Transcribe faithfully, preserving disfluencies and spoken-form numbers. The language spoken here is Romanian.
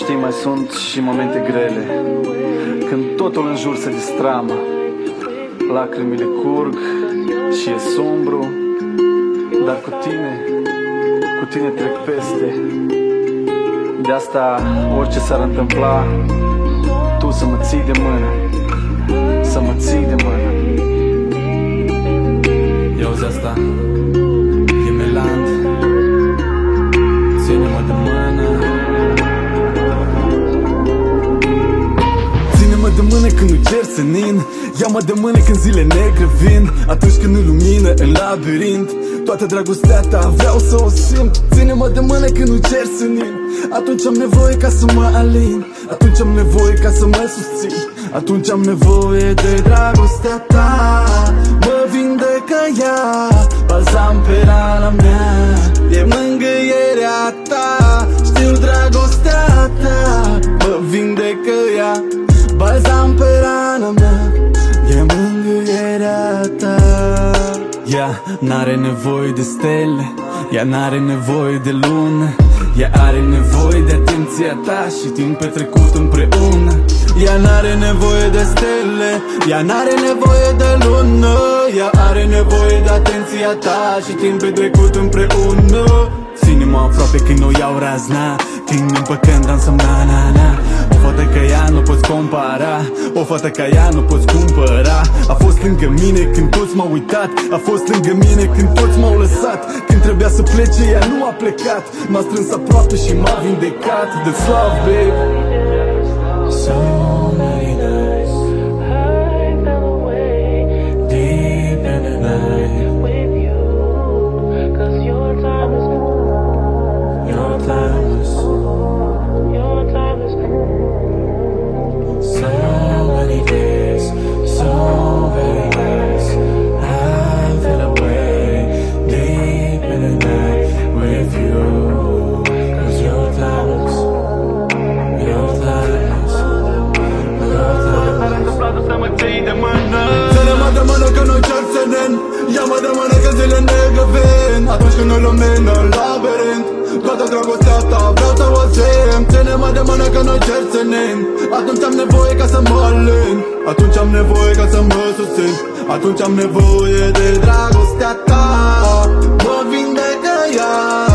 Știi, mai sunt și momente grele, când totul în jur se distramă, lacrimile curg și e sombru, dar cu tine, cu tine trec peste. De asta, orice s-ar întâmpla, tu să mă ții de mână, să mă ții de mână. Ia-uzi asta, e Meland, ține-mă de mână. Ține-mă de mână când nu cer senin, ia-mă de mână când zile negre vin, atunci când nu lumină în labirint. Toată dragostea ta vreau să o simt. Ține-mă de mână când nu cer senin, atunci am nevoie ca să mă alin, atunci am nevoie ca să mă susțin, atunci am nevoie de dragostea ta. Mă vindecă ea, balzam pe rana mea, e mângâierea ta, știu dragostea ta. Mă vindecă ea, balzam pe rana mea, e mângâierea ta. Ea n-are nevoie de stele, ea n-are nevoie de lună, ea are nevoie de atenția ta și timp petrecut împreună. Ea n-are nevoie de stele, ea n-are nevoie de lună, ea are nevoie de atenția ta și timp petrecut împreună. Ține-mă aproape când o iau razna, când ne împăcăm, dansăm na-na-na. O fată ca ea nu poți compara, o fată ca ea nu poți cumpăra. A fost lângă mine când toți m-au uitat, a fost lângă mine când toți m-au lăsat. Când trebuia să plece, ea nu a plecat, m-a strâns aproape și m-a vindecat. That's love, babe. So many nights I fell away deep in the night with you, 'cause your time is gone, your time is your time is gone. So many days, so very nights I fell away deep in the night with you, 'cause your time is your time is your time is. Să mă ții de mână, ține-mă de mână că noi cer senin, ia-mă de mână că zile negre vin, atunci când noi lumină în labirint. Toată dragostea ta vreau să o simt. Ține-mă de mână că noi cer senin, atunci am nevoie ca să mă alin, atunci am nevoie ca să mă susțin, atunci am nevoie de dragostea ta. Mă vindecă ea,